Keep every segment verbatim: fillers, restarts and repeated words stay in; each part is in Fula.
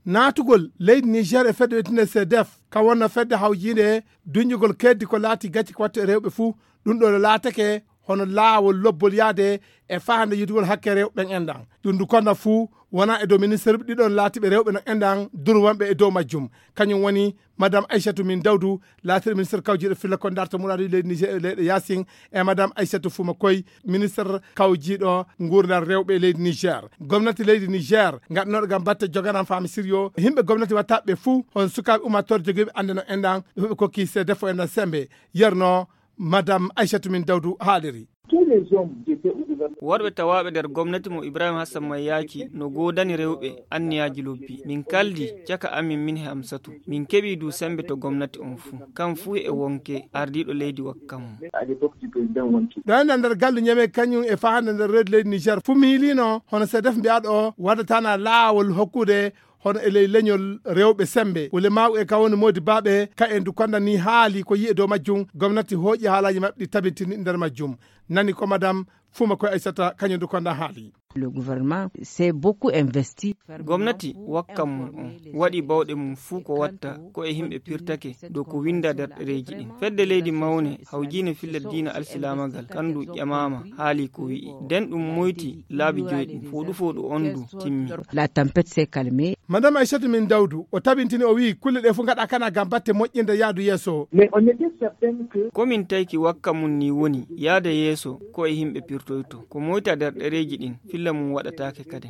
natugol leydi Niger e fedde wiyetende C D F ka wonna fedde hawjinde duñjugol keddi ko laati gacci ko watte rewɓe fuu ɗum ɗo laatake hono laawol lobbol yaade e fahande yidugol hakke rewɓe endan ɗum du konna fuu wona e dow ministre ɗiɗon laatiɓe rewɓe no endan durwanɓe e dow majjum kañum woni madame Aissatou min Dawdou laatiɗo ministre kawjiɗo filla ko darta muradu leydi Niger leyɗe Yasin e madame Aissatou Fuma Koy ministre kawjiɗo gurdal rewɓe e leydi Niger gomnati leydi Niger gaɗanoɗo gam batte joganan fami sérieux himɓe gomnati wattaɓe fuu hon sukaɓe umatore joguiɓe ande no endan ɓe kokki C D F o endan sembe yerno madame Aissatou min Dawdou haaliri worɓe tawaɓe nder gomnati mo Ibrahima Hassan Mai yaki no godani rewɓe anniyaji lobbi min kaldi caka amin min he Amsatou min keɓi du sembe to gomnati on fuu kam fuu e wonke ardiɗo leydi wakkammo ɗo enda nder gallu ñame kañum e fahande nder rewde leydi Niger fu mi hilino hono C D F mbiyaɗo waɗatana laawol hokkude hono e ley leñol rewɓe sembe wole maw e kawoni modi baɓe ka en du konda ni haali ko yi e dow majjum gomnati hooƴi haalaji mabɓe ɗi tabitini nder majjum nani ko madame Fuma Koy Aissata kañum du konda haali le gouvernement s'est beaucoup investi gomnati wakkam mum on waɗi bawɗe mum fuu ko watta ko e himɓe pirtake dow ko winda nder ɗereji ɗin fedde leydi mawne hawjine filla diina alsilamagal kandu ƴamama haali ko wi'i nden ɗum moyti laabi joyɗi foɗu foɗu on du timmi la tempête s'est calmée madame Aissatou min Dawdou o tabintini o wi kulle ɗe fu gaɗa kana gam batte moƴƴinde yaadu yeeso komin tayki wakkam mum ni woni yaada yeeso ko e himɓe pirtoyto ko moyta nder ɗereji ɗin filla mum waɗatake kadi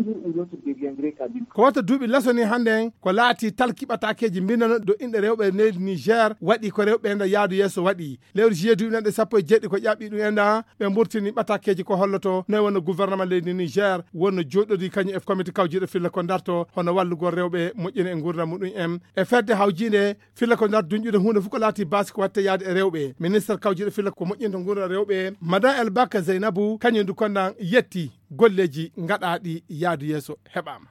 ko wata duuɓi lasoni hande ko laati talkiɓatakeji mbinano do inɗe rewɓe leydi Niger waɗi ko rewɓe enda yaadu yeeso waɗi lewru juillet duuɓi sappo e jeeɗiɗi ko ƴaɓɓi ɗum enda ɓe mburtini ɓatakeji ko holloto noy wonno gouvernement leydi Niger wonno joɗɗodi kañum e comité kawjiɗo filla ko darto hono wallugol rewɓe moƴƴini e gurdam muɗum en e fedde hawjinde filla ko dar duñƴude hunde fof ko laati basi ko watte yaade e rewɓe ministre kawjiɗo filla ko moƴƴinto gurdam rewɓe madame El Baka Zeynabou kañum du kondan yetti golleji gaɗaɗi yaadu yeeso heɓama